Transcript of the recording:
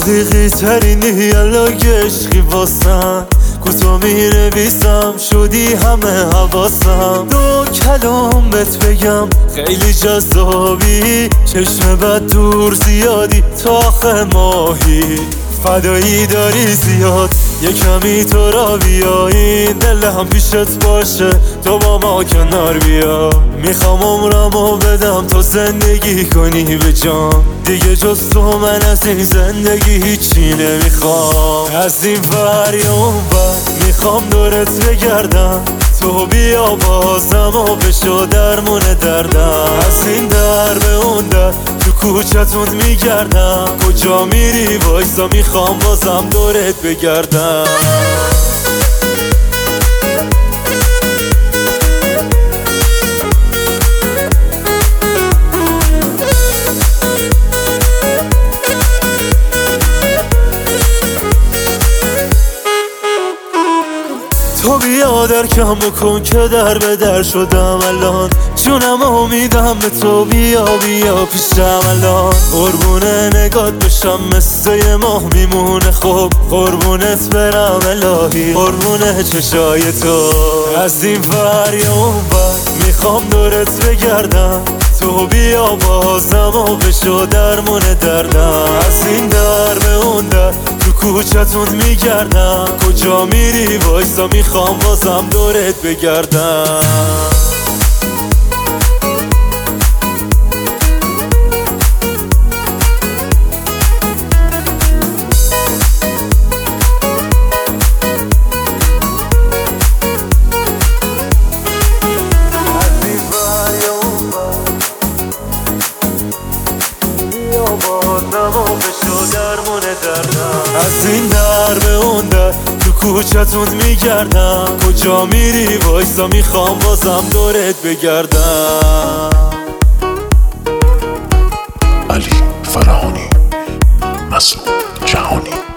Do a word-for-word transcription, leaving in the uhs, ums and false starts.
حقیقی ترینی یلا گشقی واسم کوتو می‌نویسم شدی همه حواسم. دو کلام بهت بگم خیلی جذابی، چشم بد دور زیادی تا آخر ماهی. فدایی داری زیاد یه کمی تو را بیا، این دل هم پیشت باشه تو با ما کنار بیا. میخوام عمرمو بدم تو زندگی کنی به جان، دیگه جز تو من از این زندگی هیچی نمیخوام. از این ور یا اون ور میخوام دورت بگردم، تو بیا بازم و بشو درمون دردم. از این در به اون در تو کوچتون میگردم، کجا میری وایسا میخوام بازم دورت بگردم. تو بیا در کم بکن که در به در شدم الان، جونم امیدم به تو، بیا بیا پیشم الان. قربونه نگات بشم مثل یه ماه میمونه، خب قربونت برم الهی، قربونه چشای تو. از این ور یا اون ور میخوام دورت بگردم، تو بیا بازم و بشو درمون دردم. از این در به اون در تو کوچتون میگردم، کجا میری وایسا میخوام بازم دورت بگردم. از این در به اون در تو کوچتون میگردم، کجا میری وایسا میخوام بازم دورت بگردم. علی فرهانی، مسعود جهانی.